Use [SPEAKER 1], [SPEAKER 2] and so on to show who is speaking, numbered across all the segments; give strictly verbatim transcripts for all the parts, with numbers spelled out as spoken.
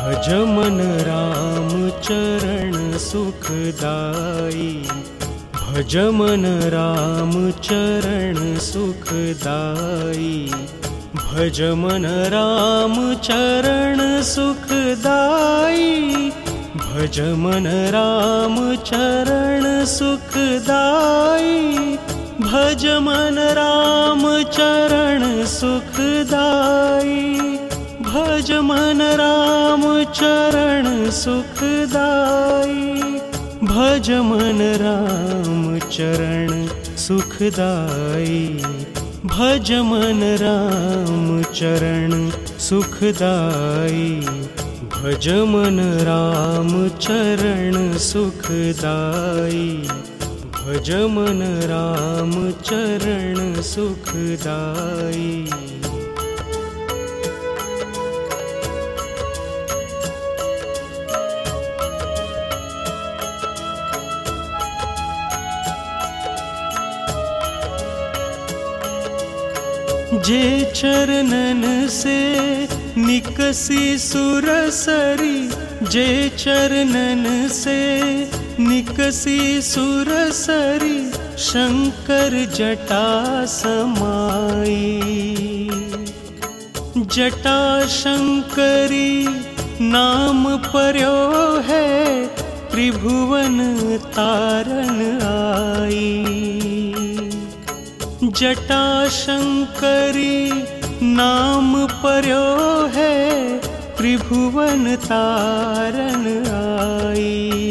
[SPEAKER 1] भज मन राम चरण सुखदाई, भज मन राम चरण सुखदाई, भज मन राम चरण सुखदाई, भज मन राम चरण सुखदाई, भज मन राम चरण सुखदाई, भज मन राम चरण सुखदाई, भज मन राम चरण सुखदाई, भज मन राम चरण सुखदाई, भज मन राम चरण सुखदाई, भज मन राम चरण सुखदाई। जे चरणन से निकसी सुरसरी, जे चरणन से निकसी सुरसरी, शंकर जटा समाई, जटा शंकरी नाम पर्यो है, त्रिभुवन तारण आई। जटा शंकरी नाम पर्यो है, त्रिभुवन तारण आई।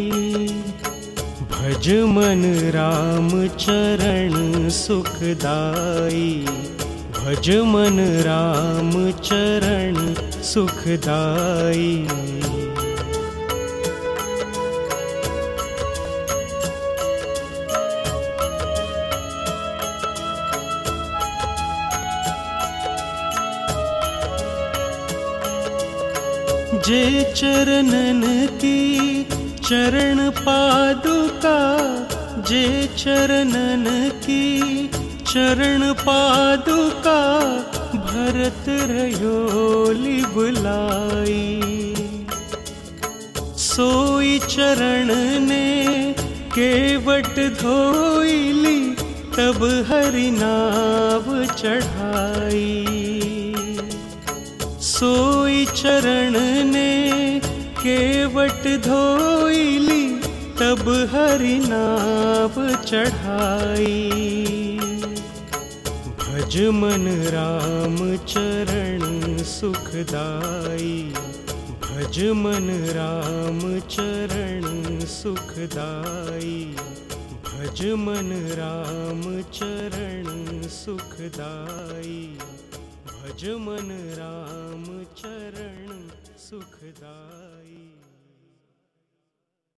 [SPEAKER 1] भज मन राम चरण सुखदाई, भज मन राम चरण सुखदाई। जे चरणन की चरण पादुका, जे चरणन की चरण पादुका, भरत रयोली बुलाई। सोई चरण ने केवट धोइली, तब हरि नाव चढ़ाई। सोई चरण ने केवट धोइली, तब हरि नाव चढ़ाई। भज मन राम चरण सुखदाई, भज मन राम चरण सुखदाई, भज मन राम चरण सुखदाई, भज मन राम चरण सुखदाई।